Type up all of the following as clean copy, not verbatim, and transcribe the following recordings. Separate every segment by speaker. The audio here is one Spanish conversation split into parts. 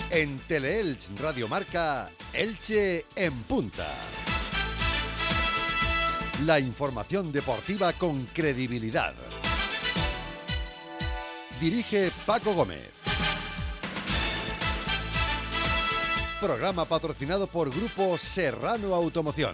Speaker 1: En Teleelch Radio Marca, Elche en punta. La información deportiva con credibilidad. Dirige Paco Gómez. Programa patrocinado por Grupo Serrano Automoción.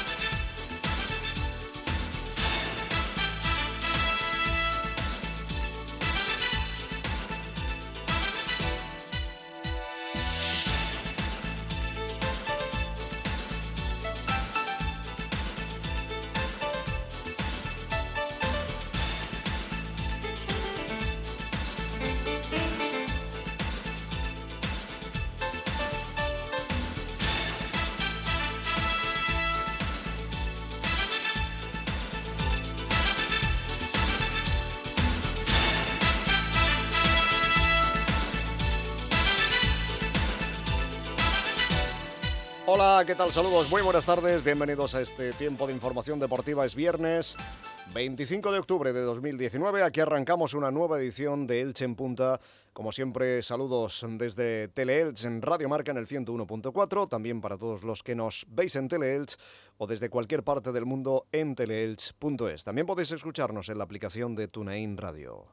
Speaker 2: Hola, ¿qué tal? Saludos, muy buenas tardes, bienvenidos a este tiempo de información deportiva. Es viernes 25 de octubre de 2019, aquí arrancamos una nueva edición de Elche en Punta. Como siempre, saludos desde Teleelch en Radio Marca en el 101.4, también para todos los que nos veis en Teleelch o desde cualquier parte del mundo en teleelch.es. También podéis escucharnos en la aplicación de TuneIn Radio.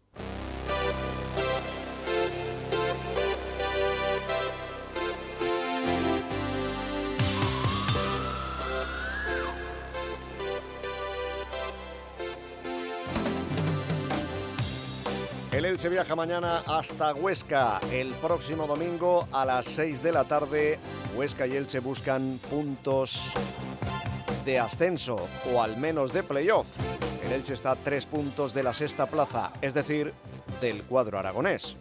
Speaker 2: El Elche viaja mañana hasta Huesca. El próximo domingo a las 6 de la tarde, Huesca y Elche buscan puntos de ascenso o al menos de playoff. El Elche está a 3 puntos de la sexta plaza, es decir, del cuadro aragonés.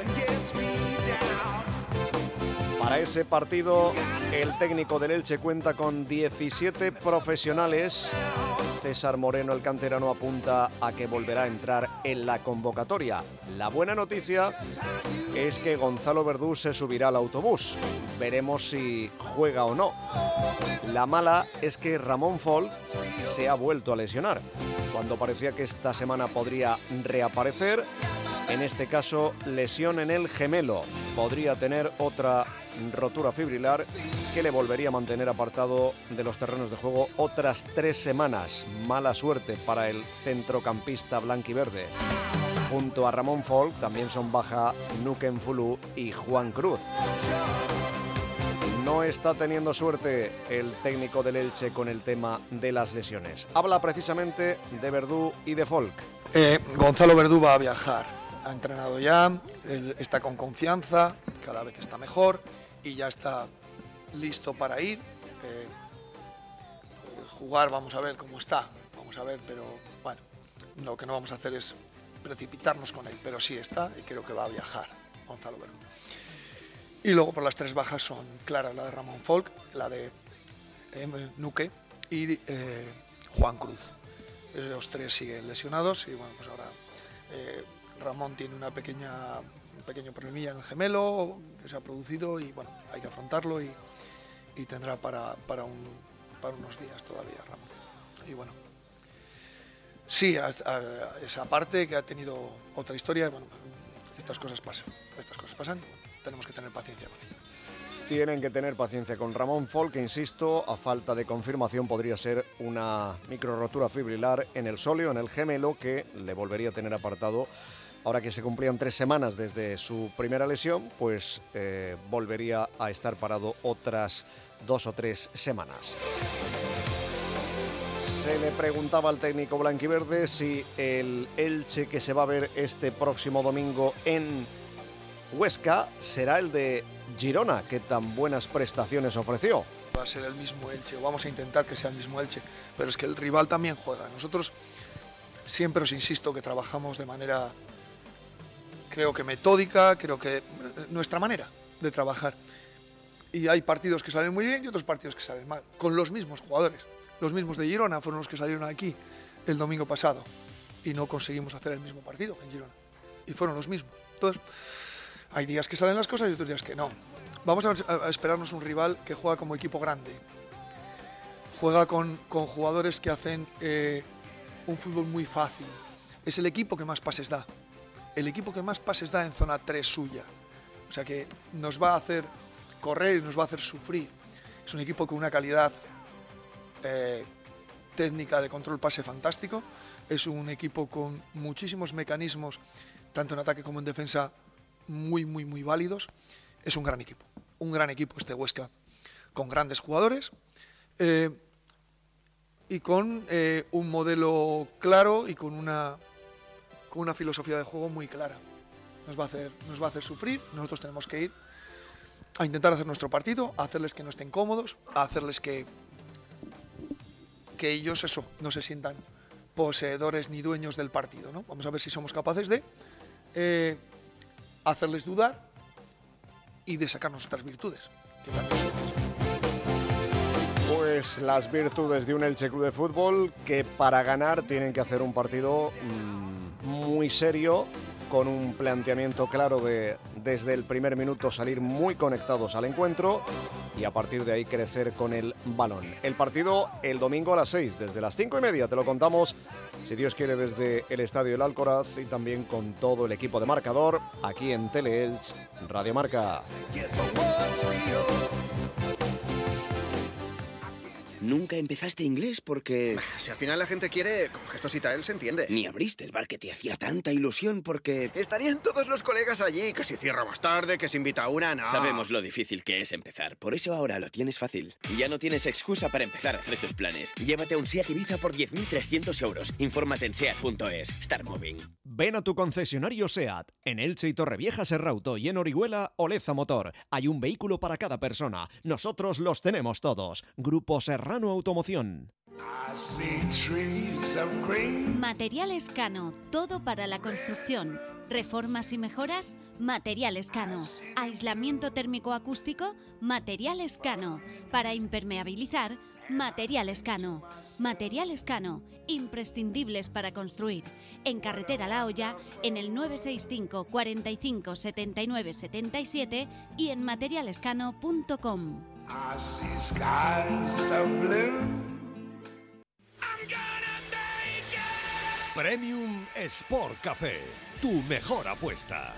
Speaker 2: Para ese partido, el técnico del Elche cuenta con 17 profesionales. César Moreno, el canterano, apunta a que volverá a entrar en la convocatoria. La buena noticia es que Gonzalo Verdú se subirá al autobús. Veremos si juega o no. La mala es que Ramón Folk se ha vuelto a lesionar. Cuando parecía que esta semana podría reaparecer, en este caso lesión en el gemelo. Podría tener otra rotura fibrilar que le volvería a mantener apartado de los terrenos de juego otras 3 semanas. Mala suerte para el centrocampista blanquiverde. Junto a Ramón Folk también son baja Nuken Fulu y Juan Cruz. No está teniendo suerte el técnico del Elche con el tema de las lesiones. Habla precisamente de Verdú y de Folk.
Speaker 3: Gonzalo Verdú va a viajar. Ha entrenado ya, él está con confianza, cada vez está mejor y ya está listo para ir. Jugar, vamos a ver cómo está, vamos a ver, pero bueno, lo que no vamos a hacer es precipitarnos con él, pero sí está y creo que va a viajar Gonzalo Verdú. Y luego por las 3 bajas son claras, la de Ramón Folk, la de Nuque y Juan Cruz. Los 3 siguen lesionados y bueno, pues ahora Ramón tiene un pequeño problemilla en el gemelo que se ha producido y bueno, hay que afrontarlo y tendrá para unos días todavía Ramón. Y bueno, sí, a esa parte que ha tenido otra historia, bueno, estas cosas pasan, tenemos que tener paciencia con ello.
Speaker 2: Tienen que tener paciencia con Ramón Folk, que insisto, a falta de confirmación podría ser una micro rotura fibrilar en el sóleo, en el gemelo, que le volvería a tener apartado. Ahora que se cumplían 3 semanas desde su primera lesión, pues volvería a estar parado otras 2 o 3 semanas. Se le preguntaba al técnico blanquiverde si el Elche que se va a ver este próximo domingo en Huesca será el de Girona, que tan buenas prestaciones ofreció.
Speaker 3: Va a ser el mismo Elche, o vamos a intentar que sea el mismo Elche, pero es que el rival también juega. Nosotros siempre os insisto que trabajamos de manera, creo que metódica, creo que nuestra manera de trabajar. Y hay partidos que salen muy bien y otros partidos que salen mal, con los mismos jugadores. Los mismos de Girona fueron los que salieron aquí el domingo pasado y no conseguimos hacer el mismo partido en Girona. Y fueron los mismos. Entonces, hay días que salen las cosas y otros días que no. Vamos a esperarnos un rival que juega como equipo grande. Juega con jugadores que hacen un fútbol muy fácil. Es el equipo que más pases da. El equipo que más pases da en zona 3 suya. O sea que nos va a hacer correr y nos va a hacer sufrir. Es un equipo con una calidad técnica de control pase fantástico. Es un equipo con muchísimos mecanismos, tanto en ataque como en defensa, muy válidos. Es un gran equipo este Huesca, con grandes jugadores y con un modelo claro y con una filosofía de juego muy clara. Nos va a hacer sufrir. Nosotros tenemos que ir a intentar hacer nuestro partido, a hacerles que no estén cómodos, a hacerles que ellos no se sientan poseedores ni dueños del partido, ¿no? Vamos a ver si somos capaces de hacerles dudar y de sacar nuestras virtudes, que también son muchas.
Speaker 2: Pues las virtudes de un Elche Club de Fútbol que para ganar tienen que hacer un partido muy serio, con un planteamiento claro de desde el primer minuto salir muy conectados al encuentro y a partir de ahí crecer con el balón. El partido el domingo a las 6, desde las 5:30, te lo contamos, si Dios quiere, desde el Estadio El Alcoraz y también con todo el equipo de Marcador, aquí en Teleelch Radio Marca.
Speaker 4: Nunca empezaste inglés porque...
Speaker 5: Si al final la gente quiere, con gestos y tal se entiende.
Speaker 4: Ni abriste el bar que te hacía tanta ilusión porque...
Speaker 5: Estarían todos los colegas allí, que si cierra más tarde, que se invita a una, no.
Speaker 4: Sabemos lo difícil que es empezar, por eso ahora lo tienes fácil. Ya no tienes excusa para empezar a hacer tus planes. Llévate un SEAT Ibiza por 10.300 euros. Infórmate en SEAT.es. Start Moving.
Speaker 1: Ven a tu concesionario SEAT. En Elche y Torrevieja Serrauto y en Orihuela, Oleza Motor. Hay un vehículo para cada persona. Nosotros los tenemos todos. Grupo Serrano Automoción.
Speaker 6: Materiales Cano, todo para la construcción. Reformas y mejoras, Materiales Cano. Aislamiento térmico acústico, Materiales Cano. Para impermeabilizar, Materiales Cano. Materiales Cano, imprescindibles para construir. En Carretera La Hoya, en el 965 45 79 77 y en materialescano.com.
Speaker 1: Premium Sport Café, tu mejor apuesta.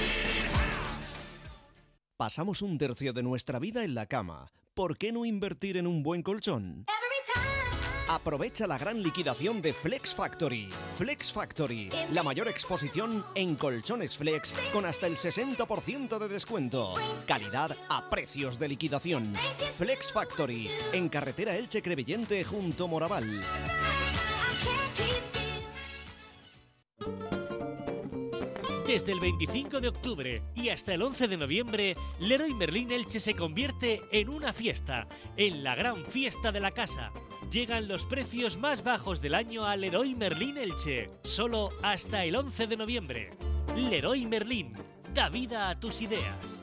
Speaker 1: Pasamos un tercio de nuestra vida en la cama. ¿Por qué no invertir en un buen colchón? Aprovecha la gran liquidación de Flex Factory. Flex Factory, la mayor exposición en colchones flex con hasta el 60% de descuento. Calidad a precios de liquidación. Flex Factory, en carretera Elche-Crevillente junto Moraval.
Speaker 7: Desde el 25 de octubre y hasta el 11 de noviembre, Leroy Merlin Elche se convierte en una fiesta, en la gran fiesta de la casa. Llegan los precios más bajos del año a Leroy Merlin Elche, solo hasta el 11 de noviembre. Leroy Merlin, da vida a tus ideas.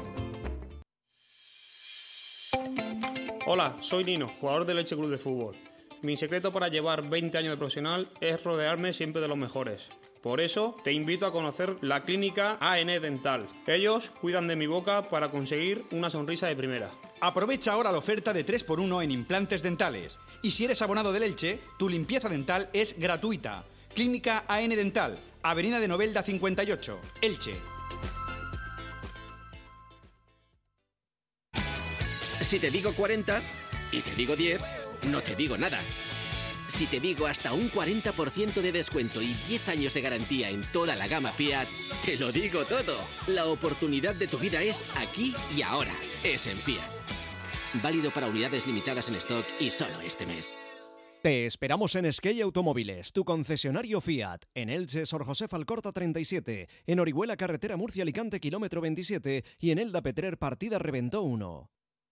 Speaker 8: Hola, soy Nino, jugador del Elche Club de Fútbol. Mi secreto para llevar 20 años de profesional es rodearme siempre de los mejores. Por eso te invito a conocer la clínica AN Dental. Ellos cuidan de mi boca para conseguir una sonrisa de primera.
Speaker 9: Aprovecha ahora la oferta de 3x1 en implantes dentales. Y si eres abonado del Elche, tu limpieza dental es gratuita. Clínica AN Dental, Avenida de Novelda 58, Elche.
Speaker 4: Si te digo 40 y te digo 10, no te digo nada. Si te digo hasta un 40% de descuento y 10 años de garantía en toda la gama Fiat, te lo digo todo. La oportunidad de tu vida es aquí y ahora. Es en Fiat. Válido para unidades limitadas en stock y solo este mes.
Speaker 1: Te esperamos en Skey Automóviles, tu concesionario Fiat, en Elche, Sor José Alcorta 37, en Orihuela, carretera Murcia-Alicante, kilómetro 27 y en Elda Petrer, partida Reventó 1.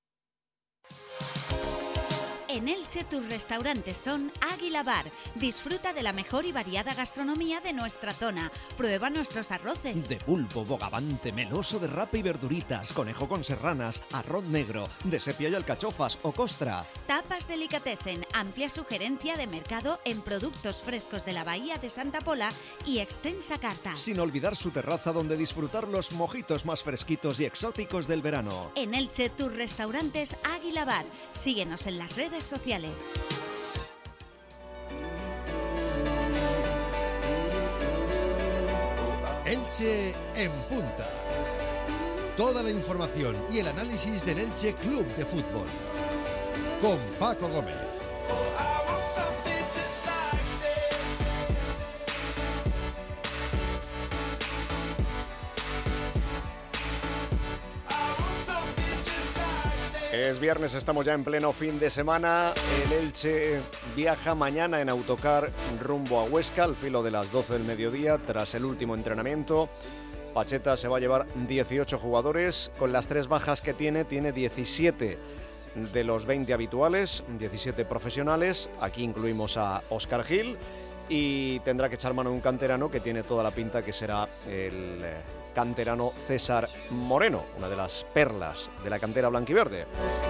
Speaker 6: En Elche tus restaurantes son Águila Bar. Disfruta de la mejor y variada gastronomía de nuestra zona. Prueba nuestros arroces.
Speaker 1: De pulpo, bogavante, meloso de rapa y verduritas, conejo con serranas, arroz negro, de sepia y alcachofas o costra.
Speaker 6: Tapas Delicatessen, amplia sugerencia de mercado en productos frescos de la Bahía de Santa Pola y extensa carta.
Speaker 1: Sin olvidar su terraza donde disfrutar los mojitos más fresquitos y exóticos del verano.
Speaker 6: En Elche tus restaurantes Águila Bar. Síguenos en las redes sociales.
Speaker 1: Elche en punta.
Speaker 10: Toda la información y el análisis del Elche Club de Fútbol. Con Paco Gómez.
Speaker 2: Es viernes, estamos ya en pleno fin de semana. El Elche viaja mañana en autocar rumbo a Huesca al filo de las 12 del mediodía tras el último entrenamiento. Pacheta se va a llevar 18 jugadores. Con las 3 bajas que tiene 17 de los 20 habituales, 17 profesionales. Aquí incluimos a Óscar Gil y tendrá que echar mano de un canterano que tiene toda la pinta que será el canterano César Moreno, una de las perlas de la cantera blanquiverde.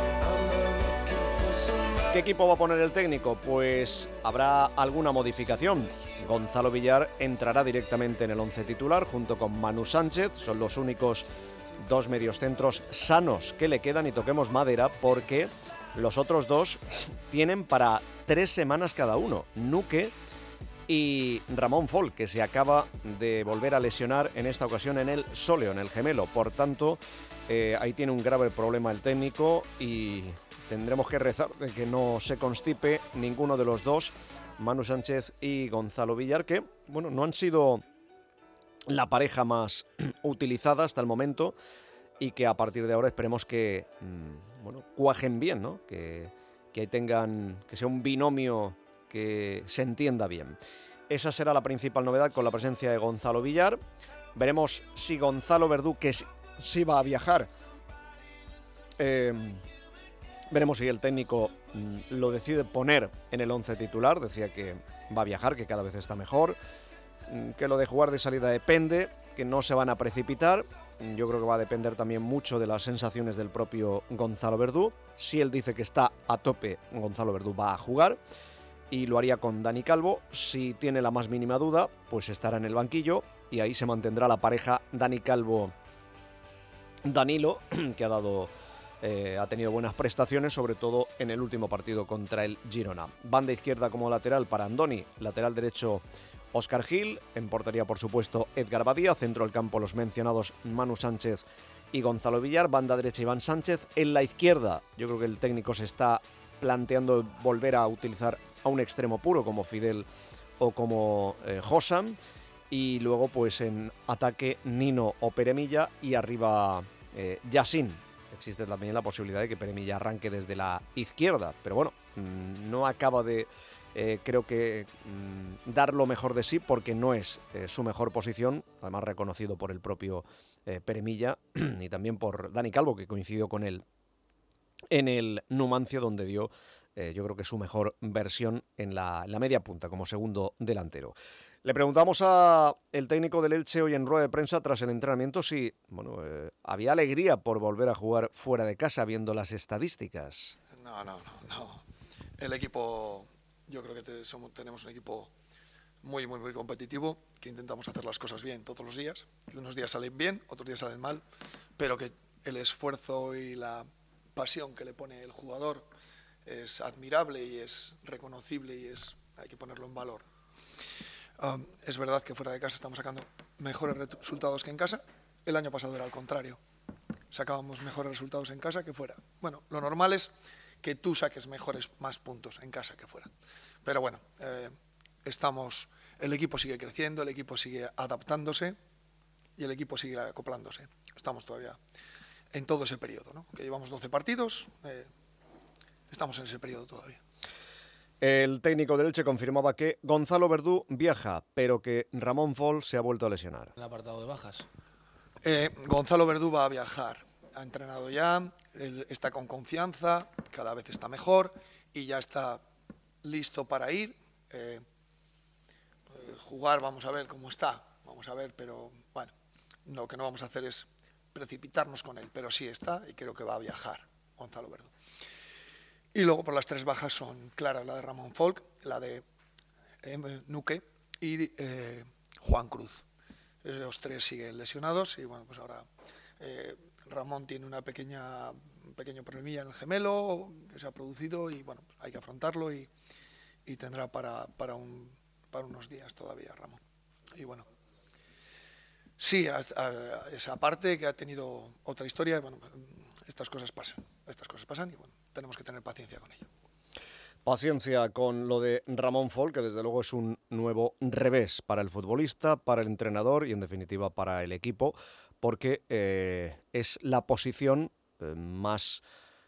Speaker 2: ¿Qué equipo va a poner el técnico? Pues habrá alguna modificación. Gonzalo Villar entrará directamente en el 11 titular junto con Manu Sánchez. Son los únicos 2 mediocentros sanos que le quedan, y toquemos madera porque los otros 2 tienen para 3 semanas cada uno. Nuque y Ramón Folk, que se acaba de volver a lesionar en esta ocasión en el sóleo, en el gemelo. Por tanto, ahí tiene un grave problema el técnico y tendremos que rezar de que no se constipe ninguno de los 2, Manu Sánchez y Gonzalo Villar, que bueno, no han sido la pareja más utilizada hasta el momento y que a partir de ahora esperemos que cuajen bien, ¿no? Que tengan, que sea un binomio que se entienda bien. Esa será la principal novedad con la presencia de Gonzalo Villar. Veremos si Gonzalo Verdú, que sí va a viajar, veremos si el técnico lo decide poner en el 11 titular. Decía que va a viajar, que cada vez está mejor, que lo de jugar de salida depende, que no se van a precipitar. Yo creo que va a depender también mucho de las sensaciones del propio Gonzalo Verdú. Si él dice que está a tope, Gonzalo Verdú va a jugar y lo haría con Dani Calvo. Si tiene la más mínima duda, pues estará en el banquillo y ahí se mantendrá la pareja Dani Calvo-Danilo, que ha tenido buenas prestaciones, sobre todo en el último partido contra el Girona. Banda izquierda como lateral para Andoni, lateral derecho Óscar Gil, en portería por supuesto Edgar Badía, centro del campo los mencionados Manu Sánchez y Gonzalo Villar, banda derecha Iván Sánchez. En la izquierda yo creo que el técnico se está planteando volver a utilizar a un extremo puro como Fidel o como Hossam, y luego pues en ataque Nino o Peremilla y arriba Yassin. Existe también la posibilidad de que Peremilla arranque desde la izquierda, pero bueno, no acaba de creo que dar lo mejor de sí, porque no es su mejor posición, además reconocido por el propio Peremilla y también por Dani Calvo, que coincidió con él en el Numancia, donde dio yo creo que su mejor versión en la media punta como segundo delantero. Le preguntamos al técnico del Elche hoy en rueda de prensa tras el entrenamiento si había alegría por volver a jugar fuera de casa, viendo las estadísticas.
Speaker 3: No. El equipo, yo creo que tenemos un equipo muy competitivo, que intentamos hacer las cosas bien todos los días, y unos días salen bien, otros días salen mal, pero que el esfuerzo y la pasión que le pone el jugador es admirable y es reconocible y hay que ponerlo en valor. Es verdad que fuera de casa estamos sacando mejores resultados que en casa. El año pasado era al contrario. Sacábamos mejores resultados en casa que fuera. Bueno, lo normal es que tú saques más puntos en casa que fuera. Pero bueno, el equipo sigue creciendo, el equipo sigue adaptándose y el equipo sigue acoplándose. Estamos todavía en todo ese periodo, ¿no? Que llevamos 12 partidos, estamos en ese periodo todavía.
Speaker 2: El técnico del Elche confirmaba que Gonzalo Verdú viaja, pero que Ramón Folk se ha vuelto a lesionar.
Speaker 11: El apartado de bajas.
Speaker 3: Gonzalo Verdú va a viajar. Ha entrenado ya, él está con confianza, cada vez está mejor y ya está listo para ir. Jugar, vamos a ver cómo está. Vamos a ver, pero bueno, lo que no vamos a hacer es precipitarnos con él, pero sí está y creo que va a viajar Gonzalo Verdú. Y luego por las 3 bajas son claras, la de Ramón Folk, la de Nuque y Juan Cruz. Los 3 siguen lesionados y bueno, pues ahora Ramón tiene un pequeño problemilla en el gemelo que se ha producido y bueno, hay que afrontarlo y tendrá para unos días todavía Ramón. Y bueno, Sí, esa parte que ha tenido otra historia, bueno, estas cosas pasan y bueno, tenemos que tener paciencia con ello.
Speaker 2: Paciencia con lo de Ramón Folch, que desde luego es un nuevo revés para el futbolista, para el entrenador y en definitiva para el equipo, porque es la posición más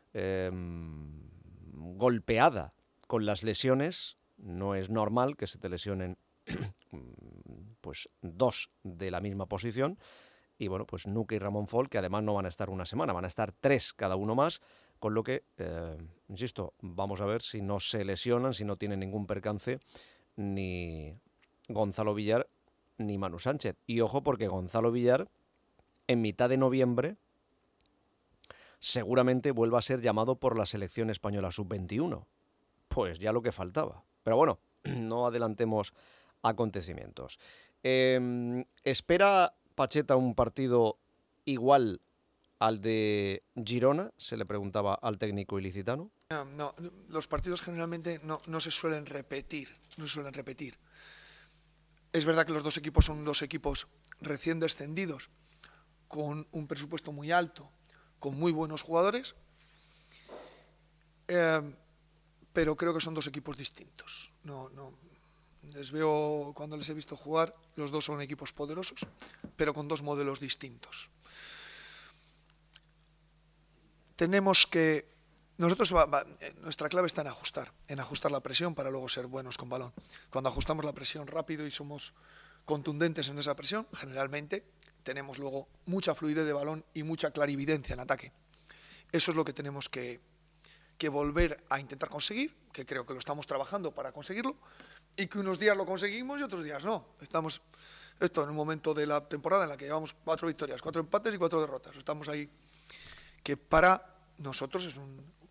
Speaker 2: golpeada con las lesiones. No es normal que se te lesionen pues 2 de la misma posición, y bueno, pues Nuque y Ramón Folch, que además no van a estar una semana, van a estar 3 cada uno más, con lo que, insisto, vamos a ver si no se lesionan, si no tienen ningún percance ni Gonzalo Villar ni Manu Sánchez. Y ojo, porque Gonzalo Villar en mitad de noviembre seguramente vuelva a ser llamado por la selección española sub-21. Pues ya lo que faltaba. Pero bueno, no adelantemos acontecimientos. ¿Espera Pacheta un partido igual al de Girona? Se le preguntaba al técnico ilicitano.
Speaker 3: No, los partidos generalmente no se suelen repetir. Es verdad que los dos equipos son 2 equipos recién descendidos, con un presupuesto muy alto, con muy buenos jugadores, pero creo que son 2 equipos distintos. No, les veo, cuando les he visto jugar, los 2 son equipos poderosos, pero con 2 modelos distintos. Nuestra clave está en ajustar la presión para luego ser buenos con balón. Cuando ajustamos la presión rápido y somos contundentes en esa presión, generalmente tenemos luego mucha fluidez de balón y mucha clarividencia en ataque. Eso es lo que tenemos que volver a intentar conseguir, que creo que lo estamos trabajando para conseguirlo, y que unos días lo conseguimos y otros días no. Estamos en un momento de la temporada en la que llevamos 4 victorias, 4 empates y 4 derrotas. Estamos ahí, que para nosotros es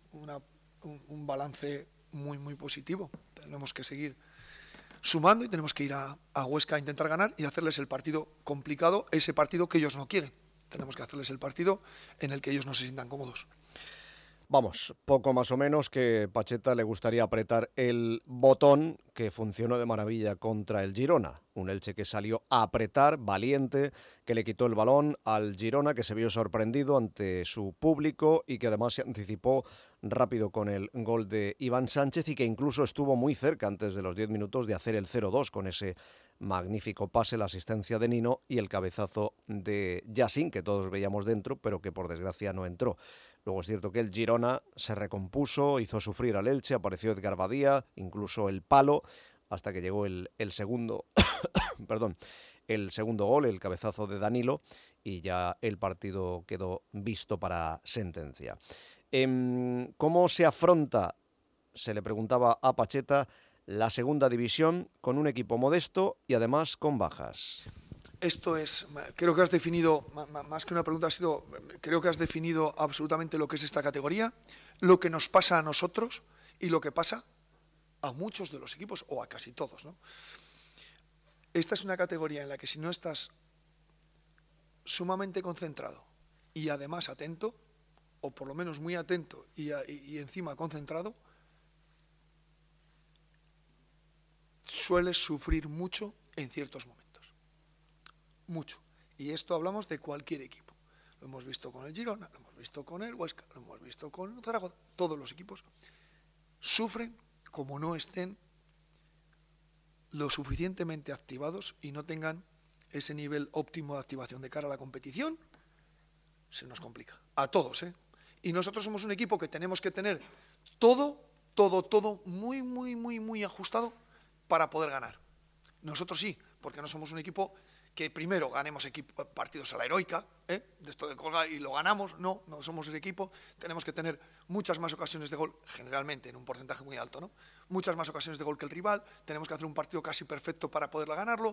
Speaker 3: un balance muy, muy positivo. Tenemos que seguir sumando y tenemos que ir a Huesca a intentar ganar y hacerles el partido complicado, ese partido que ellos no quieren. Tenemos que hacerles el partido en el que ellos no se sientan cómodos.
Speaker 2: Vamos, poco más o menos que Pacheta le gustaría apretar el botón que funcionó de maravilla contra el Girona. Un Elche que salió a apretar, valiente, que le quitó el balón al Girona, que se vio sorprendido ante su público y que además se anticipó rápido con el gol de Iván Sánchez y que incluso estuvo muy cerca antes de los 10 minutos de hacer el 0-2 con ese magnífico pase, la asistencia de Nino y el cabezazo de Yassin, que todos veíamos dentro, pero que por desgracia no entró. Luego es cierto que el Girona se recompuso, hizo sufrir al Elche, apareció Edgar Badía, incluso el palo, hasta que llegó el segundo el segundo gol, el cabezazo de Danilo, y ya el partido quedó visto para sentencia. ¿Cómo se afronta, se le preguntaba a Pacheta, la segunda división con un equipo modesto y además con bajas?
Speaker 3: Creo que has definido, más que una pregunta, creo que has definido absolutamente lo que es esta categoría, lo que nos pasa a nosotros y lo que pasa a muchos de los equipos, o a casi todos, ¿no? Esta es una categoría en la que si no estás sumamente concentrado y además atento, o por lo menos muy atento y encima concentrado, sueles sufrir mucho en ciertos momentos. Mucho. Y esto hablamos de cualquier equipo. Lo hemos visto con el Girona, lo hemos visto con el Huesca, lo hemos visto con Zaragoza. Todos los equipos sufren como no estén lo suficientemente activados y no tengan ese nivel óptimo de activación de cara a la competición. Se nos complica. A todos, ¿eh? Y nosotros somos un equipo que tenemos que tener todo muy, muy, muy, muy ajustado para poder ganar. Nosotros sí, porque no somos un equipo que primero ganemos partidos a la heroica, de esto de colgar y lo ganamos. No somos el equipo. Tenemos que tener muchas más ocasiones de gol, generalmente en un porcentaje muy alto, ¿no? Muchas más ocasiones de gol que el rival. Tenemos que hacer un partido casi perfecto para poder ganarlo.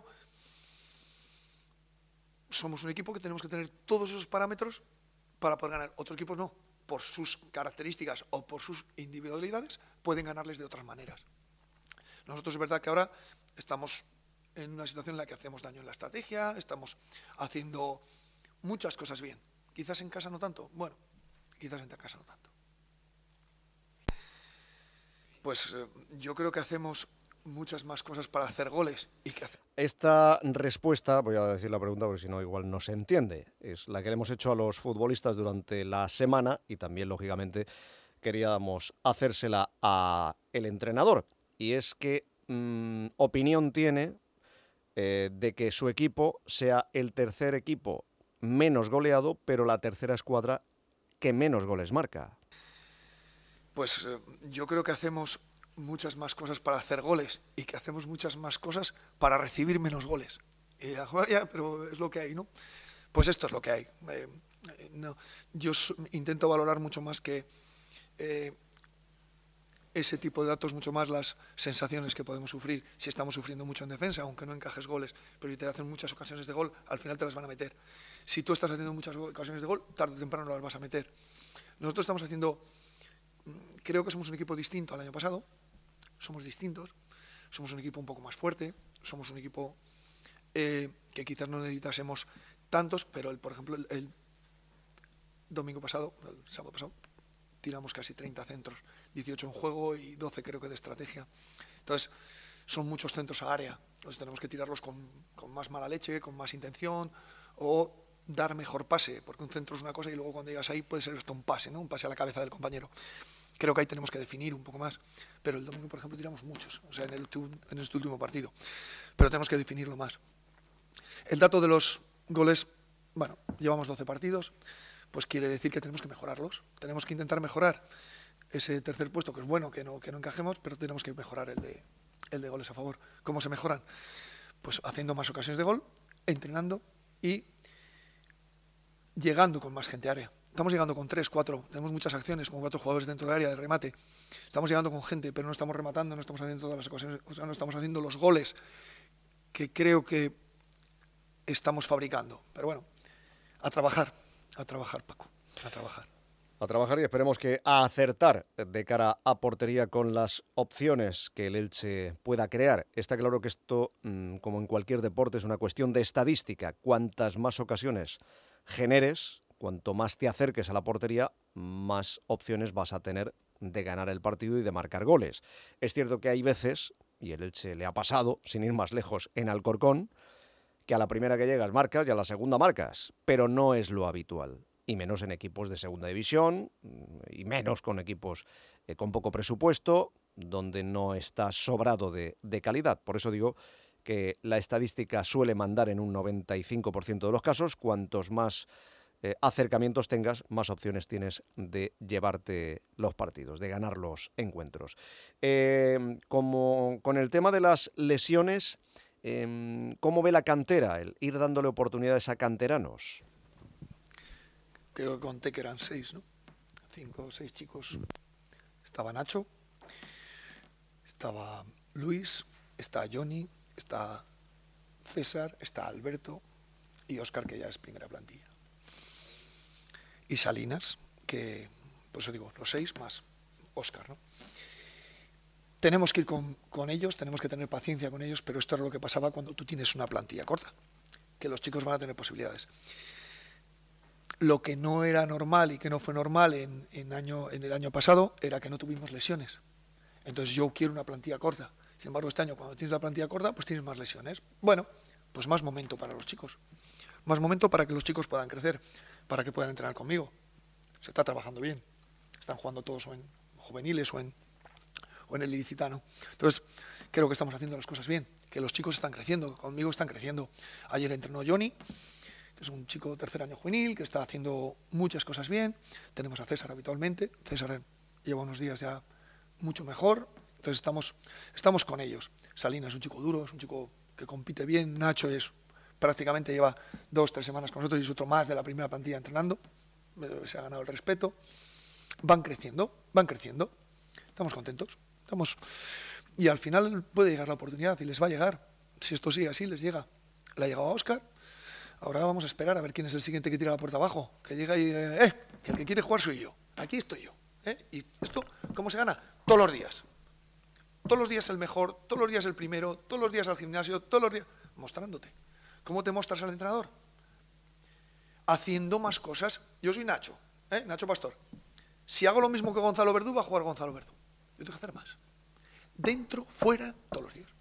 Speaker 3: Somos un equipo que tenemos que tener todos esos parámetros para poder ganar. Otros equipos no, por sus características o por sus individualidades, pueden ganarles de otras maneras. Nosotros es verdad que ahora estamos en una situación en la que hacemos daño en la estrategia, estamos haciendo muchas cosas bien. Quizás en casa no tanto. Bueno, quizás en casa no tanto. Pues yo creo que hacemos muchas más cosas para hacer goles y que hacer.
Speaker 2: Esta respuesta, voy a decir la pregunta porque si no igual no se entiende, es la que le hemos hecho a los futbolistas durante la semana y también, lógicamente, queríamos hacérsela a el entrenador. Y es que opinión tiene de que su equipo sea el tercer equipo menos goleado, pero la tercera escuadra que menos goles marca.
Speaker 3: Pues yo creo que hacemos muchas más cosas para hacer goles y que hacemos muchas más cosas para recibir menos goles. Pero es lo que hay, ¿no? Pues esto es lo que hay. No, yo intento valorar mucho más que ese tipo de datos, mucho más las sensaciones que podemos sufrir. Si estamos sufriendo mucho en defensa, aunque no encajes goles, pero si te hacen muchas ocasiones de gol, al final te las van a meter. Si tú estás haciendo muchas ocasiones de gol, tarde o temprano las vas a meter. Nosotros estamos haciendo, creo que somos un equipo distinto al año pasado. Somos distintos, somos un equipo un poco más fuerte, somos un equipo que quizás no necesitásemos tantos, pero por ejemplo el domingo pasado, el sábado pasado, tiramos casi 30 centros, 18 en juego y 12 creo que de estrategia. Entonces son muchos centros a área, entonces tenemos que tirarlos con más mala leche, con más intención o dar mejor pase, porque un centro es una cosa y luego cuando llegas ahí puede ser hasta un pase, ¿no? Un pase a la cabeza del compañero. Creo que ahí tenemos que definir un poco más, pero el domingo, por ejemplo, tiramos muchos, o sea, en este último partido, pero tenemos que definirlo más. El dato de los goles, bueno, llevamos 12 partidos, pues quiere decir que tenemos que mejorarlos, tenemos que intentar mejorar ese tercer puesto, que es bueno que no encajemos, pero tenemos que mejorar el de goles a favor. ¿Cómo se mejoran? Pues haciendo más ocasiones de gol, entrenando y llegando con más gente a área. Estamos llegando con 3, 4, tenemos muchas acciones con 4 jugadores dentro del área de remate. Estamos llegando con gente, pero no estamos rematando, no estamos haciendo todas las ocasiones, o sea, no estamos haciendo los goles que creo que estamos fabricando. Pero bueno, a trabajar, Paco, a trabajar.
Speaker 2: A trabajar y esperemos que a acertar de cara a portería con las opciones que el Elche pueda crear. Está claro que esto, como en cualquier deporte, es una cuestión de estadística. Cuantas más ocasiones generes, cuanto más te acerques a la portería, más opciones vas a tener de ganar el partido y de marcar goles. Es cierto que hay veces, y el Elche le ha pasado, sin ir más lejos, en Alcorcón, que a la primera que llegas marcas y a la segunda marcas, pero no es lo habitual. Y menos en equipos de segunda división, y menos con equipos con poco presupuesto, donde no está sobrado de calidad. Por eso digo que la estadística suele mandar en un 95% de los casos. Cuantos más acercamientos tengas, más opciones tienes de llevarte los partidos, de ganar los encuentros. Como con el tema de las lesiones, ¿cómo ve la cantera, el ir dándole oportunidades a canteranos?
Speaker 3: Creo que conté que eran 6, ¿no? 5 o 6 chicos. Estaba Nacho, estaba Luis, está Johnny, está César, está Alberto y Óscar, que ya es primera plantilla. Y Salinas, que, por eso digo, los 6 más Óscar, ¿no? Tenemos que ir con ellos, tenemos que tener paciencia con ellos, pero esto es lo que pasaba cuando tú tienes una plantilla corta, que los chicos van a tener posibilidades. Lo que no era normal y que no fue normal en el año pasado era que no tuvimos lesiones. Entonces yo quiero una plantilla corta. Sin embargo, este año cuando tienes la plantilla corta, pues tienes más lesiones. Bueno, pues más momento para los chicos. Más momento para que los chicos puedan crecer, para que puedan entrenar conmigo. Se está trabajando bien. Están jugando todos o en juveniles o en el ilicitano. Entonces, creo que estamos haciendo las cosas bien, que los chicos están creciendo, conmigo están creciendo. Ayer entrenó Johnny, que es un chico tercer año juvenil, que está haciendo muchas cosas bien. Tenemos a César habitualmente. César lleva unos días ya mucho mejor. Entonces estamos con ellos. Salinas es un chico duro, es un chico que compite bien. Nacho prácticamente lleva 2 o 3 semanas con nosotros y es otro más de la primera plantilla entrenando. Se ha ganado el respeto. Van creciendo. Estamos contentos. Y al final puede llegar la oportunidad y les va a llegar. Si esto sigue así, les llega. Le ha llegado a Óscar. Ahora vamos a esperar a ver quién es el siguiente que tira la puerta abajo. Que llega y diga, que el que quiere jugar soy yo. Aquí estoy yo. Y esto, ¿cómo se gana? Todos los días. Todos los días el mejor, todos los días el primero, todos los días al gimnasio, todos los días mostrándote. ¿Cómo te muestras al entrenador? Haciendo más cosas. Yo soy Nacho, Nacho Pastor. Si hago lo mismo que Gonzalo Verdú, va a jugar Gonzalo Verdú. Yo tengo que hacer más. dentro, fuera, todos los días.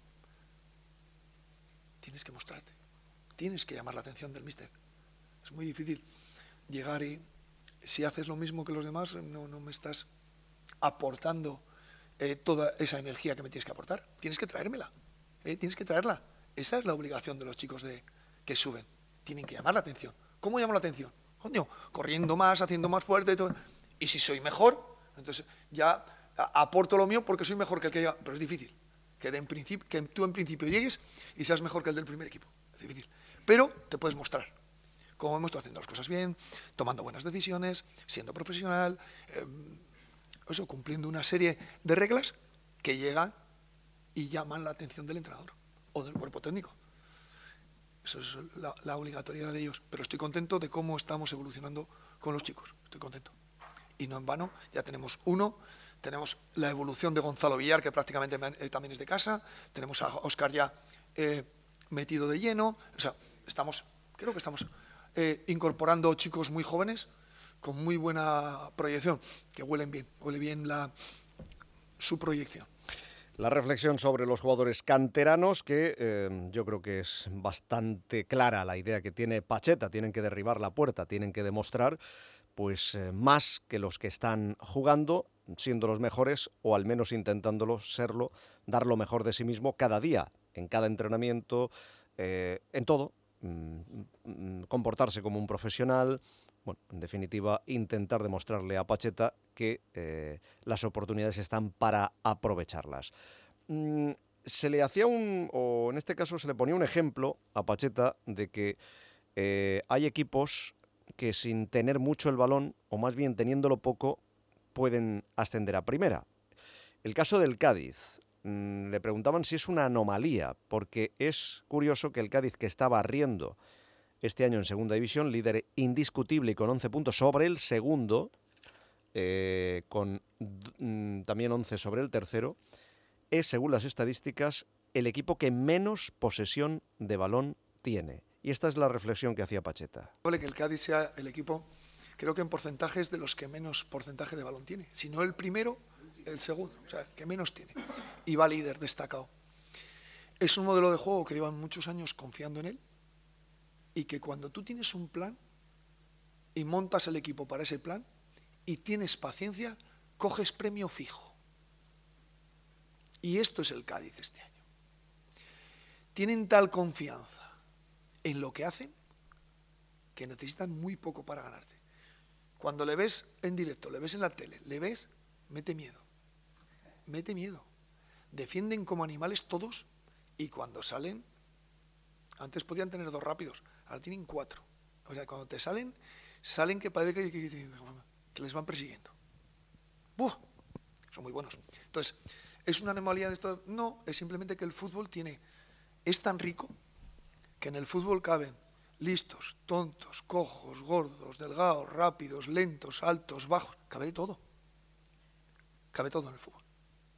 Speaker 3: Tienes que mostrarte, tienes que llamar la atención del míster. Es muy difícil llegar y si haces lo mismo que los demás, no me estás aportando toda esa energía que me tienes que aportar. Tienes que traérmela, tienes que traerla. Esa es la obligación de los chicos que suben. Tienen que llamar la atención. ¿Cómo llamo la atención? Coño, corriendo más, haciendo más fuerte. Todo. Y si soy mejor, entonces ya aporto lo mío porque soy mejor que el que llega. Pero es difícil que tú en principio llegues y seas mejor que el del primer equipo. Es difícil. Pero te puedes mostrar. Cómo me estoy haciendo las cosas bien, tomando buenas decisiones, siendo profesional, cumpliendo una serie de reglas que llegan y llaman la atención del entrenador o del cuerpo técnico. Eso es la obligatoriedad de ellos. Pero estoy contento de cómo estamos evolucionando con los chicos. Estoy contento. Y no en vano, ya tenemos tenemos la evolución de Gonzalo Villar, que prácticamente también es de casa, tenemos a Óscar ya metido de lleno. O sea, creo que estamos incorporando chicos muy jóvenes con muy buena proyección, que huele bien su proyección.
Speaker 2: La reflexión sobre los jugadores canteranos, que yo creo que es bastante clara la idea que tiene Pacheta. Tienen que derribar la puerta, tienen que demostrar pues más que los que están jugando, siendo los mejores o al menos intentándolo serlo, dar lo mejor de sí mismo cada día, en cada entrenamiento, en todo, comportarse como un profesional. Bueno, en definitiva, intentar demostrarle a Pacheta que las oportunidades están para aprovecharlas. Se le hacía o en este caso se le ponía un ejemplo a Pacheta de que hay equipos que sin tener mucho el balón, o más bien teniéndolo poco, pueden ascender a primera. El caso del Cádiz. Le preguntaban si es una anomalía, porque es curioso que el Cádiz, que está barriendo este año en segunda división, líder indiscutible y con 11 puntos sobre el segundo, con también 11 sobre el tercero, es, según las estadísticas, el equipo que menos posesión de balón tiene. Y esta es la reflexión que hacía Pacheta.
Speaker 3: Que el Cádiz sea el equipo, creo que en porcentajes de los que menos porcentaje de balón tiene. Si no el primero, el segundo, o sea, que menos tiene. Y va líder destacado. Es un modelo de juego que llevan muchos años confiando en él, y que cuando tú tienes un plan y montas el equipo para ese plan y tienes paciencia, coges premio fijo. Y esto es el Cádiz este año. Tienen tal confianza en lo que hacen que necesitan muy poco para ganarte. Cuando le ves en directo, le ves en la tele, le ves, mete miedo. Mete miedo. Defienden como animales todos y cuando salen, antes podían tener 2 rápidos, ahora tienen 4. O sea, cuando te salen que parece que les van persiguiendo. ¡Buf! Son muy buenos. Entonces, ¿es una anomalía de esto? No, es simplemente que el fútbol es tan rico que en el fútbol caben listos, tontos, cojos, gordos, delgados, rápidos, lentos, altos, bajos. Cabe de todo. Cabe todo en el fútbol.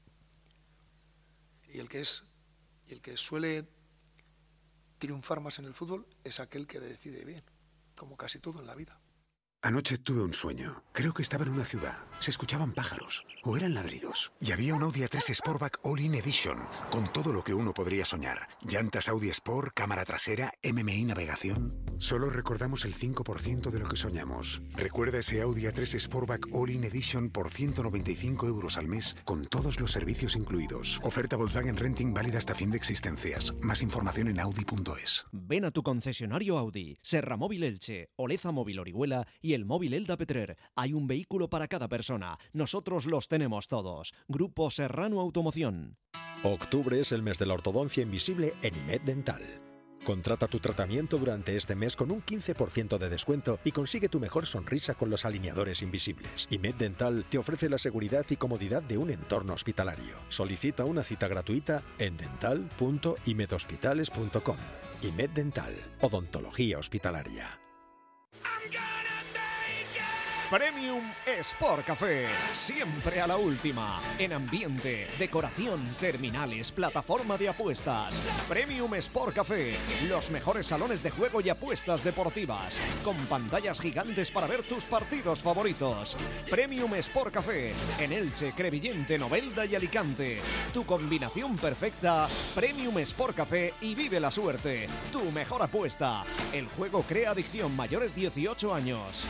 Speaker 3: Y el que suele triunfar más en el fútbol es aquel que decide bien, como casi todo en la vida.
Speaker 11: Anoche tuve un sueño. Creo que estaba en una ciudad. Se escuchaban pájaros, o eran ladridos. Y había un Audi A3 Sportback All-in Edition, con todo lo que uno podría soñar. Llantas Audi Sport, cámara trasera, MMI navegación. Solo recordamos el 5% de lo que soñamos. Recuerda ese Audi A3 Sportback All-in Edition por 195 € al mes, con todos los servicios incluidos. Oferta Volkswagen Renting válida hasta fin de existencias. Más información en audi.es.
Speaker 1: Ven a tu concesionario Audi, Serra Móvil Elche, Oleza Móvil Orihuela y el Móvil Elda Petrer. Hay un vehículo para cada persona. Nosotros los tenemos todos. Grupo Serrano Automoción.
Speaker 12: Octubre es el mes de la ortodoncia invisible en IMED Dental. Contrata tu tratamiento durante este mes con un 15% de descuento y consigue tu mejor sonrisa con los alineadores invisibles. IMED Dental te ofrece la seguridad y comodidad de un entorno hospitalario. Solicita una cita gratuita en dental.imedhospitales.com. IMED Dental, odontología hospitalaria.
Speaker 1: Premium Sport Café, siempre a la última, en ambiente, decoración, terminales, plataforma de apuestas. Premium Sport Café, los mejores salones de juego y apuestas deportivas, con pantallas gigantes para ver tus partidos favoritos. Premium Sport Café, en Elche, Crevillente, Novelda y Alicante. Tu combinación perfecta, Premium Sport Café y vive la suerte. Tu mejor apuesta. El juego crea adicción, mayores 18 años.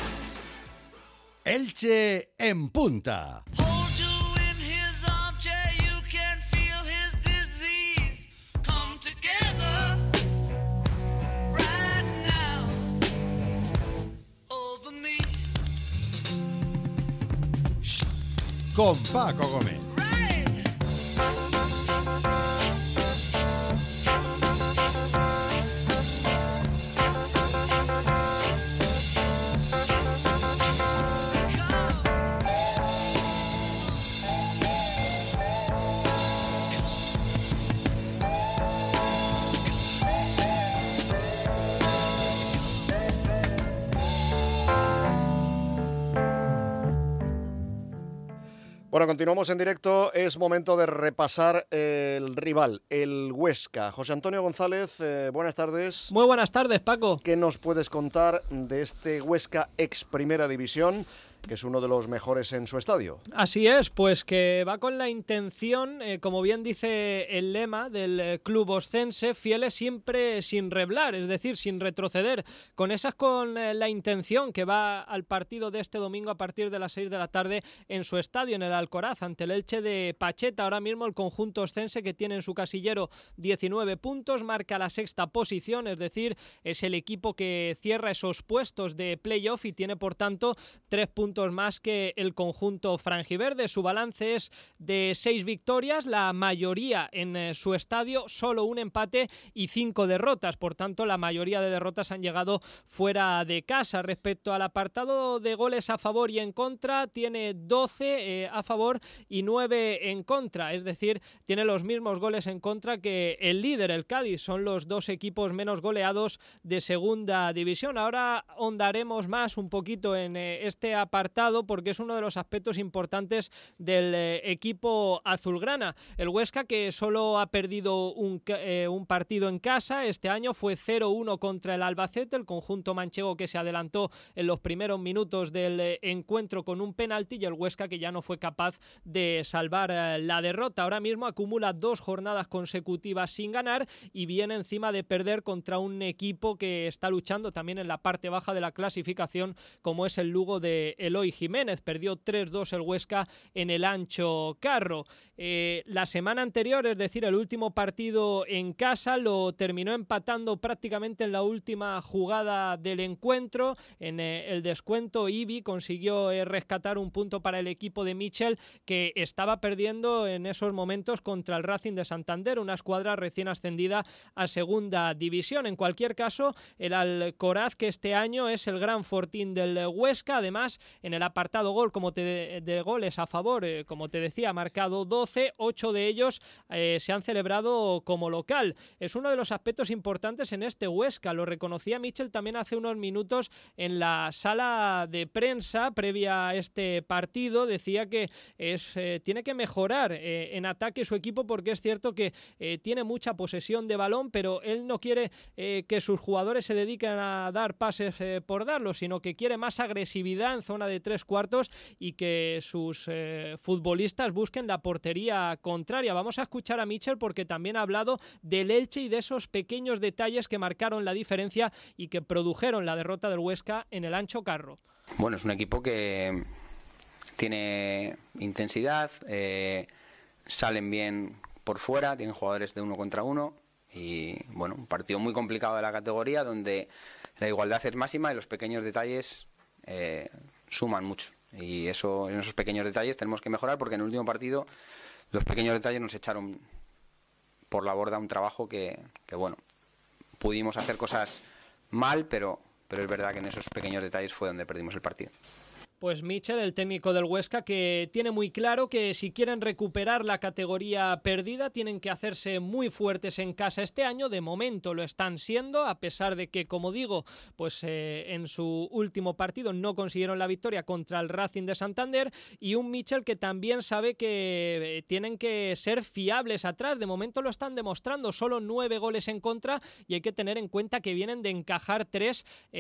Speaker 10: Elche en punta. Con Paco Gómez.
Speaker 2: Bueno, continuamos en directo. Es momento de repasar el rival, el Huesca. José Antonio González, buenas tardes.
Speaker 13: Muy buenas tardes, Paco.
Speaker 2: ¿Qué nos puedes contar de este Huesca ex Primera División, que es uno de los mejores en su estadio?
Speaker 13: Así es, pues que va con la intención, como bien dice el lema del club oscense, fieles siempre sin reblar, es decir, sin retroceder. Con la intención que va al partido de este domingo a partir de las 6 de la tarde en su estadio, en el Alcoraz, ante el Elche de Pacheta. Ahora mismo el conjunto oscense, que tiene en su casillero 19 puntos, marca la sexta posición, es decir, es el equipo que cierra esos puestos de playoff y tiene por tanto 3 puntos más que el conjunto franjiverde. Su balance es de 6 victorias, la mayoría en su estadio, solo un empate y 5 derrotas. Por tanto, la mayoría de derrotas han llegado fuera de casa. Respecto al apartado de goles a favor y en contra, tiene 12 a favor y 9 en contra. Es decir, tiene los mismos goles en contra que el líder, el Cádiz. Son los dos equipos menos goleados de segunda división. Ahora ahondaremos más un poquito en este apartado, porque es uno de los aspectos importantes del equipo azulgrana. El Huesca, que solo ha perdido un partido en casa este año, fue 0-1 contra el Albacete, el conjunto manchego que se adelantó en los primeros minutos del encuentro con un penalti, y el Huesca que ya no fue capaz de salvar la derrota. Ahora mismo acumula 2 jornadas consecutivas sin ganar y viene encima de perder contra un equipo que está luchando también en la parte baja de la clasificación, como es el Lugo de Eloy Jiménez. Perdió 3-2 el Huesca en el Ancho Carro. La semana anterior, es decir, el último partido en casa, lo terminó empatando prácticamente en la última jugada del encuentro. En el descuento, Ibi consiguió rescatar un punto para el equipo de Michel, que estaba perdiendo en esos momentos contra el Racing de Santander, una escuadra recién ascendida a segunda división. En cualquier caso, el Alcoraz, que este año es el gran fortín del Huesca, además en el apartado gol, de goles a favor, como te decía, ha marcado 12, 8 de ellos se han celebrado como local. Es uno de los aspectos importantes en este Huesca. Lo reconocía Michel también hace unos minutos en la sala de prensa previa a este partido. Decía que tiene que mejorar en ataque su equipo, porque es cierto que tiene mucha posesión de balón, pero él no quiere que sus jugadores se dediquen a dar pases por darlos, sino que quiere más agresividad en zona de 3/4 y que sus futbolistas busquen la portería contraria. Vamos a escuchar a Michel, porque también ha hablado del Elche y de esos pequeños detalles que marcaron la diferencia y que produjeron la derrota del Huesca en el Ancho Carro.
Speaker 14: Bueno, es un equipo que tiene intensidad, salen bien por fuera, tienen jugadores de 1 contra 1 y bueno, un partido muy complicado de la categoría, donde la igualdad es máxima y los pequeños detalles suman mucho, y eso, en esos pequeños detalles tenemos que mejorar, porque en el último partido los pequeños detalles nos echaron por la borda un trabajo que bueno, pudimos hacer cosas mal, pero es verdad que en esos pequeños detalles fue donde perdimos el partido.
Speaker 13: Pues Michel, el técnico del Huesca, que tiene muy claro que si quieren recuperar la categoría perdida tienen que hacerse muy fuertes en casa este año. De momento lo están siendo, a pesar de que, como digo, pues en su último partido no consiguieron la victoria contra el Racing de Santander, y un Michel que también sabe que tienen que ser fiables atrás. De momento lo están demostrando, solo 9 goles en contra, y hay que tener en cuenta que vienen de encajar 3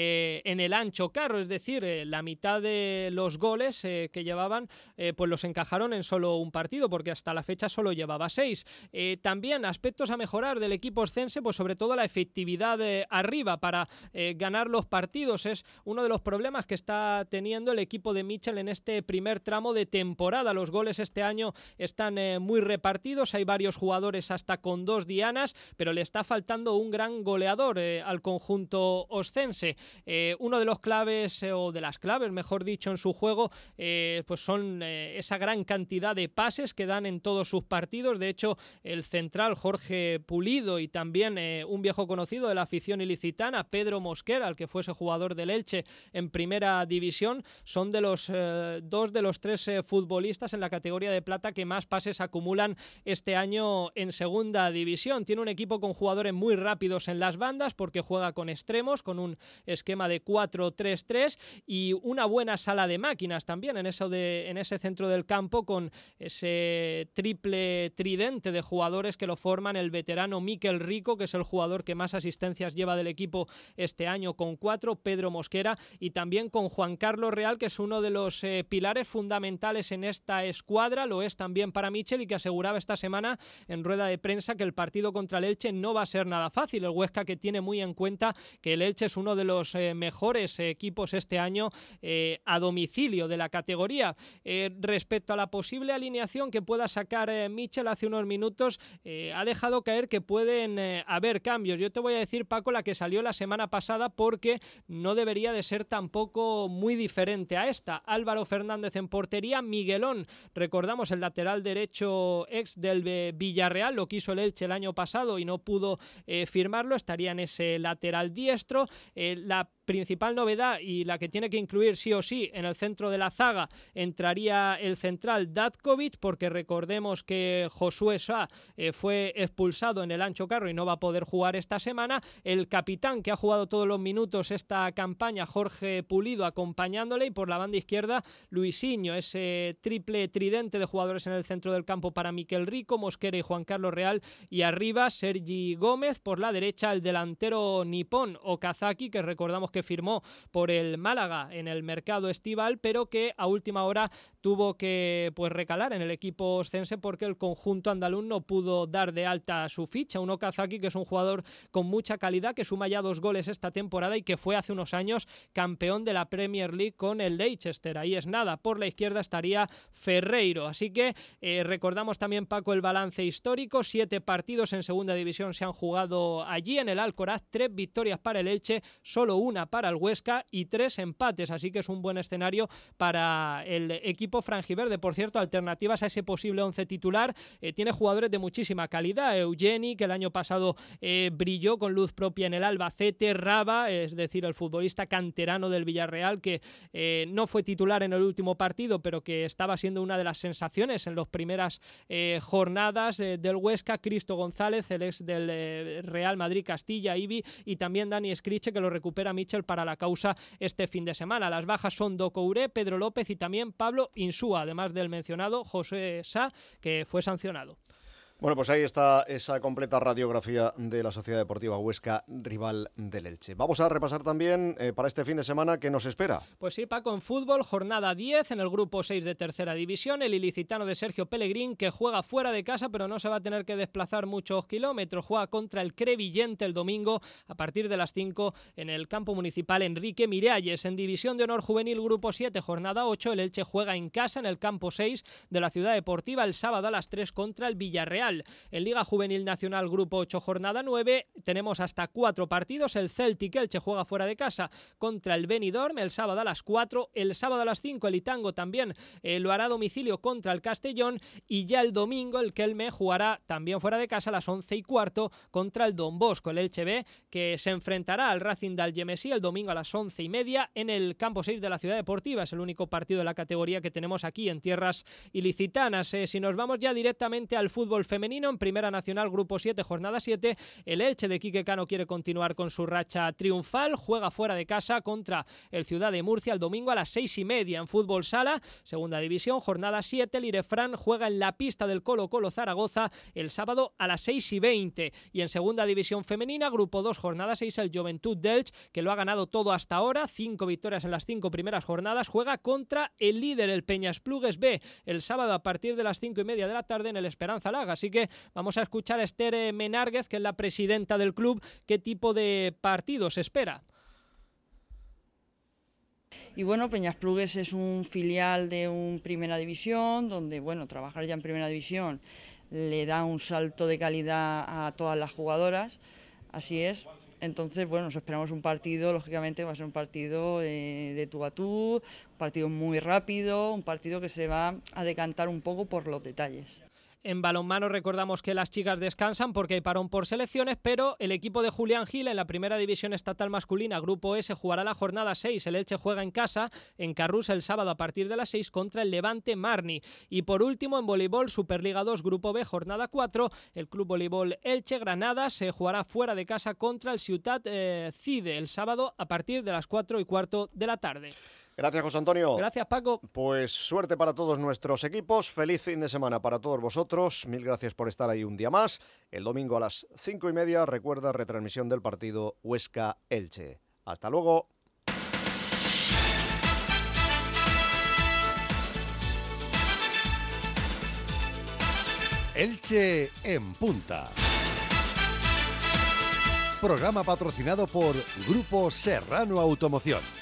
Speaker 13: en el ancho carro, es decir, la mitad de los goles que llevaban pues los encajaron en solo un partido, porque hasta la fecha solo llevaba 6. También aspectos a mejorar del equipo oscense, pues sobre todo la efectividad arriba para ganar los partidos. Es uno de los problemas que está teniendo el equipo de Michel en este primer tramo de temporada. Los goles este año están muy repartidos, hay varios jugadores hasta con 2 dianas, pero le está faltando un gran goleador al conjunto oscense. Uno de los claves, o de las claves mejor dicho, en su juego, pues son esa gran cantidad de pases que dan en todos sus partidos. De hecho, el central Jorge Pulido y también un viejo conocido de la afición ilicitana, Pedro Mosquera, al que fuese jugador del Elche en primera división, son de los 2 de los 3 futbolistas en la categoría de plata que más pases acumulan este año en segunda división. Tiene un equipo con jugadores muy rápidos en las bandas, porque juega con extremos, con un esquema de 4-3-3, y una buena sala de máquinas también en ese centro del campo, con ese triple tridente de jugadores que lo forman: el veterano Miquel Rico, que es el jugador que más asistencias lleva del equipo este año con 4, Pedro Mosquera, y también con Juan Carlos Real, que es uno de los pilares fundamentales en esta escuadra, lo es también para Michel, y que aseguraba esta semana en rueda de prensa que el partido contra el Elche no va a ser nada fácil. El Huesca, que tiene muy en cuenta que el Elche es uno de los mejores equipos este año a domicilio de la categoría. Respecto a la posible alineación que pueda sacar Michel, hace unos minutos ha dejado caer que pueden haber cambios. Yo te voy a decir, Paco, la que salió la semana pasada, porque no debería de ser tampoco muy diferente a esta. Álvaro Fernández en portería, Miguelón, recordamos, el lateral derecho ex del Villarreal, lo quiso el Elche el año pasado y no pudo firmarlo, estaría en ese lateral diestro. La principal novedad, y la que tiene que incluir sí o sí en el centro de la zaga, entraría el central Datkovic, porque recordemos que Josué Sá fue expulsado en el ancho carro y no va a poder jugar esta semana. El capitán, que ha jugado todos los minutos esta campaña, Jorge Pulido, acompañándole, y por la banda izquierda Luisinho, ese triple tridente de jugadores en el centro del campo para Miquel Rico, Mosquera y Juan Carlos Real, y arriba Sergi Gómez. Por la derecha el delantero nipón Okazaki, que recordamos que firmó por el Málaga en el mercado estival, pero que a última hora tuvo que recalar en el equipo oscense porque el conjunto andaluz no pudo dar de alta su ficha. Un Okazaki que es un jugador con mucha calidad, que suma ya 2 goles esta temporada y que fue hace unos años campeón de la Premier League con el Leicester. Ahí es nada. Por la izquierda estaría Ferreiro. Así que recordamos también, Paco, el balance histórico: 7 partidos en segunda división se han jugado allí en el Alcoraz, 3 victorias para el Elche, solo una para el Huesca y 3 empates, así que es un buen escenario para el equipo franjiverde. Por cierto, alternativas a ese posible 11 titular, tiene jugadores de muchísima calidad: Eugeni, que el año pasado brilló con luz propia en el Albacete; Raba, es decir, el futbolista canterano del Villarreal, que no fue titular en el último partido, pero que estaba siendo una de las sensaciones en las primeras jornadas del Huesca; Cristo González, el ex del Real Madrid Castilla, Ibi, y también Dani Escriche, que lo recupera Michel para la causa este fin de semana. Las bajas son Doucouré, Pedro López y también Pablo Insúa, además del mencionado José Sá, que fue sancionado.
Speaker 2: Bueno, pues ahí está esa completa radiografía de la Sociedad Deportiva Huesca, rival del Elche. Vamos a repasar también para este fin de semana qué nos espera.
Speaker 13: Pues sí, Paco, en fútbol, jornada 10 en el grupo 6 de tercera división. El ilicitano de Sergio Pellegrín, que juega fuera de casa, pero no se va a tener que desplazar muchos kilómetros. Juega contra el Crevillente el domingo a partir de las 5 en el campo municipal Enrique Miralles. En división de honor juvenil, grupo 7, jornada 8, el Elche juega en casa en el campo 6 de la Ciudad Deportiva el sábado a las 3 contra el Villarreal. Real. En Liga Juvenil Nacional Grupo 8, jornada 9, tenemos hasta 4 partidos. El Celtic Elche juega fuera de casa contra el Benidorm el sábado a las 4. El sábado a las 5 el Itango también lo hará a domicilio contra el Castellón. Y ya el domingo el Kelme jugará también fuera de casa a las 11:15 contra el Don Bosco. El Elche B, que se enfrentará al Racing de Algemesí el domingo a las 11:30 en el campo 6 de la Ciudad Deportiva. Es el único partido de la categoría que tenemos aquí en tierras ilicitanas. Si nos vamos ya directamente al fútbol femenino, en Primera Nacional Grupo 7, jornada 7, el Elche de Quique Cano quiere continuar con su racha triunfal, juega fuera de casa contra el Ciudad de Murcia el domingo a las 6:30. En fútbol sala, Segunda División, jornada 7, el Irefran juega en la pista del Colo-Colo Zaragoza el sábado a las 6:20. Y en Segunda División femenina, Grupo 2, jornada 6, el Joventut d'Elx, que lo ha ganado todo hasta ahora, 5 victorias en las 5 primeras jornadas, juega contra el líder, el Peñasplugues B, el sábado a partir de las 5:30 de la tarde en el Esperanza Laga. Así que vamos a escuchar a Esther Menárguez, que es la presidenta del club, qué tipo de partidos espera.
Speaker 15: Y bueno, Peñasplugues es un filial de un Primera División, donde bueno, trabajar ya en Primera División le da un salto de calidad a todas las jugadoras, así es. Entonces, bueno, nos esperamos un partido, lógicamente va a ser un partido de tú a tú, un partido muy rápido, un partido que se va a decantar un poco por los detalles.
Speaker 13: En balonmano recordamos que las chicas descansan porque hay parón por selecciones, pero el equipo de Julián Gil en la Primera División Estatal Masculina, Grupo S, jugará la jornada 6. El Elche juega en casa, en Carrús, el sábado a partir de las 6 contra el Levante Marni. Y por último, en voleibol, Superliga 2, Grupo B, jornada 4, el Club Voleibol Elche Granada se jugará fuera de casa contra el Ciutat Cide el sábado a partir de las 4:15 de la tarde.
Speaker 2: Gracias, José Antonio.
Speaker 13: Gracias, Paco.
Speaker 2: Pues suerte para todos nuestros equipos, feliz fin de semana para todos vosotros, mil gracias por estar ahí un día más. El domingo a las 5:30, recuerda, retransmisión del partido Huesca-Elche. Hasta luego.
Speaker 10: Elche en punta. Programa patrocinado por Grupo Serrano Automoción.